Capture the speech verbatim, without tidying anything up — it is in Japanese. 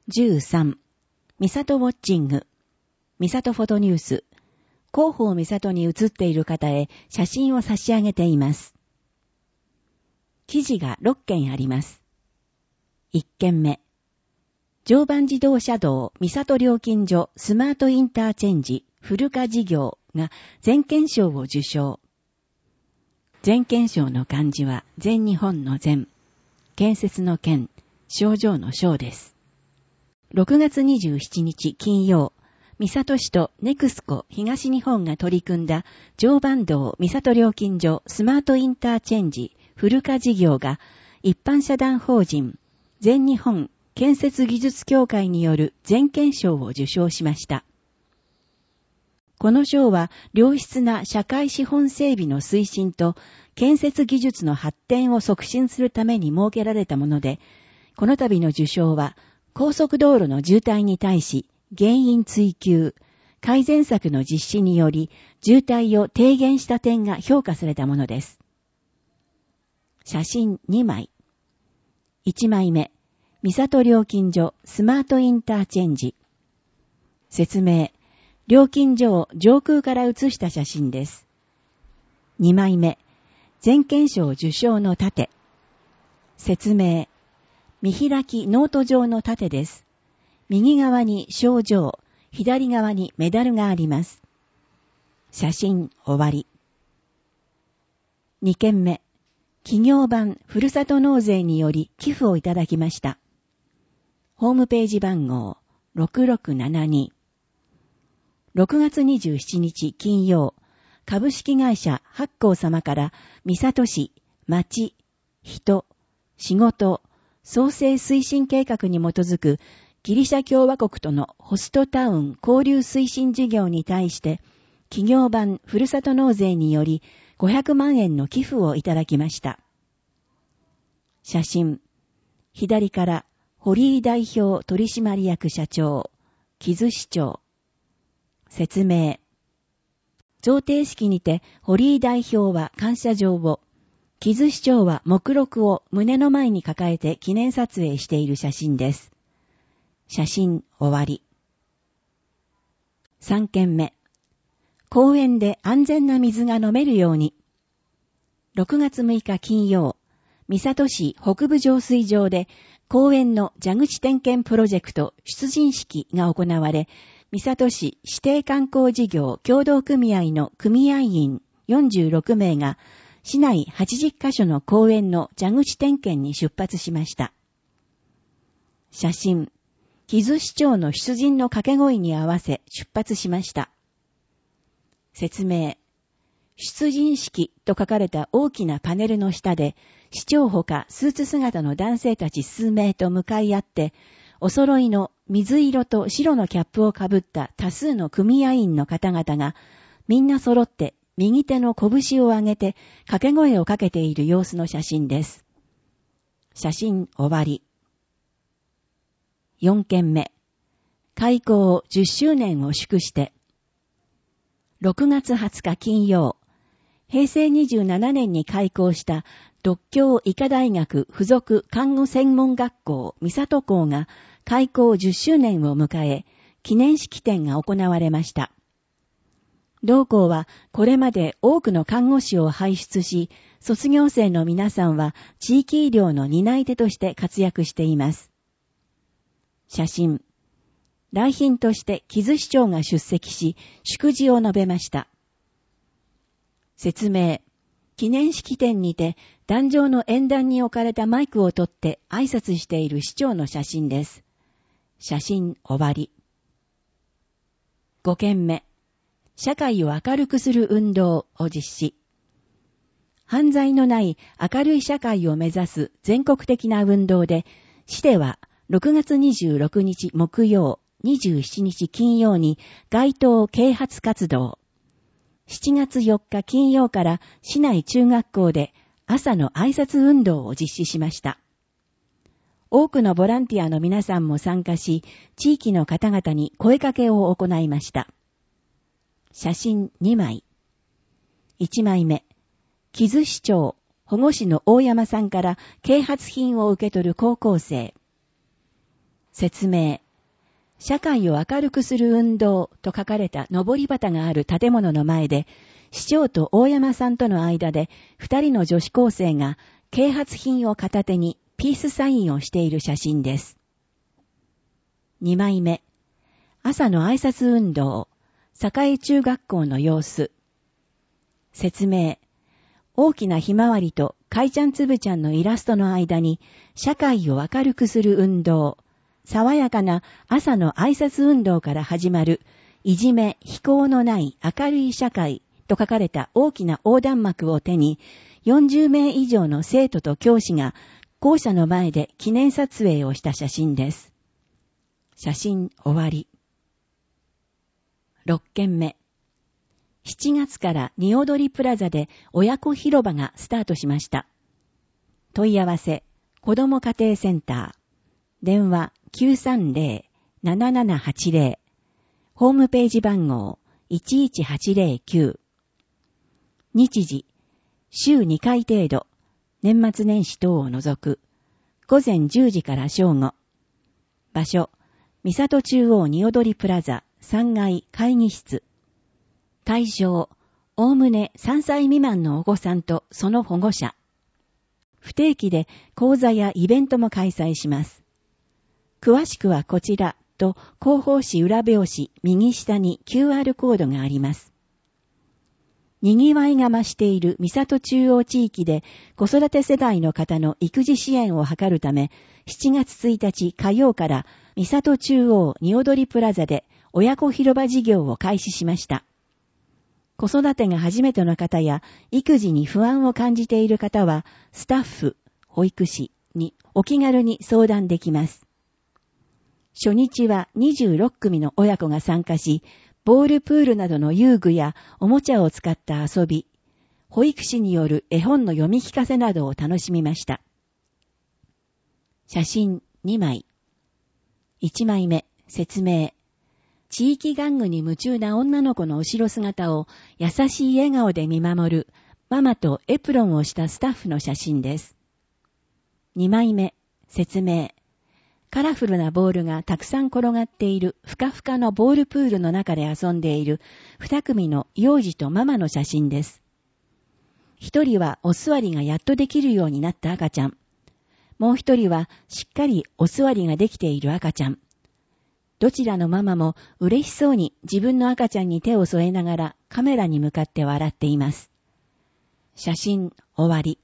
じゅうさん、ミサトウォッチング、ミサトフォトニュース、広報ミサトに写っている方へ写真を差し上げています。記事がろっけんあります。いっけんめ、常磐自動車道ミサト料金所スマートインターチェンジフル化事業が全県賞を受賞。全県賞の漢字は全日本の全、建設の建、賞状の賞です。ろくがつにじゅうしちにち金曜、三郷市とネクスコ東日本が取り組んだ常磐道三郷料金所スマートインターチェンジフル化事業が一般社団法人全日本建設技術協会による全県賞を受賞しました。この賞は良質な社会資本整備の推進と建設技術の発展を促進するために設けられたもので、この度の受賞は高速道路の渋滞に対し原因追求、改善策の実施により渋滞を低減した点が評価されたものです。写真にまい。いちまいめ、三郷料金所スマートインターチェンジ。説明、料金所を上空から写した写真です。にまいめ、全県賞受賞の盾。説明、見開きノート状の盾です。右側に賞状、左側にメダルがあります。写真終わり。にけんめ、企業版ふるさと納税により寄付をいただきました。ホームページ番号ろくろくななに。ろくがつにじゅうしちにち金曜、株式会社八甲様から三郷市、町、人、仕事、創生推進計画に基づくギリシャ共和国とのホストタウン交流推進事業に対して企業版ふるさと納税によりごひゃくまんえんの寄付をいただきました。写真、左から堀井代表取締役社長、木津市長。説明、贈呈式にて堀井代表は感謝状を、木津市長は目録を胸の前に抱えて記念撮影している写真です。写真終わり。さんけんめ、公園で安全な水が飲めるように。ろくがつむいか金曜、三郷市北部浄水場で公園の蛇口点検プロジェクト出陣式が行われ、三郷市指定観光事業協同組合の組合員よんじゅうろくめいが市内はちじゅっかしょの公園の蛇口点検に出発しました。写真、木津市長の出陣の掛け声に合わせ出発しました。説明、出陣式と書かれた大きなパネルの下で、市長ほかスーツ姿の男性たち数名と向かい合って、お揃いの水色と白のキャップをかぶった多数の組合員の方々が、みんな揃って右手の拳を上げて掛け声をかけている様子の写真です。写真終わり。よんけんめ、開港じゅっしゅうねんを祝して、ろくがつはつか金曜、へいせいにじゅうななねんに開校した獨協医科大学附属看護専門学校三郷校が開校じゅっしゅうねんを迎え、記念式典が行われました。同校はこれまで多くの看護師を輩出し、卒業生の皆さんは地域医療の担い手として活躍しています。写真、来賓として木津市長が出席し、祝辞を述べました。説明、記念式典にて壇上の演壇に置かれたマイクを取って挨拶している市長の写真です。写真終わり。ごけんめ、社会を明るくする運動を実施。犯罪のない明るい社会を目指す全国的な運動で、市ではろくがつにじゅうろくにち木曜、にじゅうしちにち金曜に街頭啓発活動。しちがつよっか金曜から市内中学校で朝の挨拶運動を実施しました。多くのボランティアの皆さんも参加し、地域の方々に声かけを行いました。写真にまい。いちまいめ、木津市長、保護司の大山さんから啓発品を受け取る高校生。 説明。社会を明るくする運動と書かれた上り旗がある建物の前で、市長と大山さんとの間で二人の女子高生が啓発品を片手にピースサインをしている写真です。二枚目。朝の挨拶運動、栄中学校の様子。説明。大きなひまわりとかいちゃんつぶちゃんのイラストの間に、社会を明るくする運動、爽やかな朝の挨拶運動から始まる、いじめ、非行のない明るい社会と書かれた大きな横断幕を手に、よんじゅうめい以上の生徒と教師が校舎の前で記念撮影をした写真です。写真終わり。ろっけんめ。しちがつからにおどりプラザで親子広場がスタートしました。問い合わせ、子ども家庭センター。電話 きゅうさんぜろ ななななはちぜろ。ホームページ番号 いちいちはちぜろきゅう。日時、週にかい程度。年末年始等を除く。午前じゅうじから正午。場所、三郷中央におどりプラザさんがい会議室。対象、おおむねさんさい未満のお子さんとその保護者。不定期で講座やイベントも開催します。詳しくはこちらと広報誌裏表紙右下に キューアール コードがあります。にぎわいが増している三郷中央地域で子育て世代の方の育児支援を図るため、しちがつついたち火曜から三郷中央におどりプラザで親子広場事業を開始しました。子育てが初めての方や育児に不安を感じている方は、スタッフ、保育士にお気軽に相談できます。初日はにじゅうろっくみの親子が参加し、ボールプールなどの遊具やおもちゃを使った遊び、保育士による絵本の読み聞かせなどを楽しみました。写真にまい。いちまいめ、説明。地域玩具に夢中な女の子の後ろ姿を優しい笑顔で見守るママとエプロンをしたスタッフの写真です。にまいめ、説明。カラフルなボールがたくさん転がっているふかふかのボールプールの中で遊んでいるにくみの幼児とママの写真です。一人はお座りがやっとできるようになった赤ちゃん。もう一人はしっかりお座りができている赤ちゃん。どちらのママも嬉しそうに自分の赤ちゃんに手を添えながらカメラに向かって笑っています。写真終わり。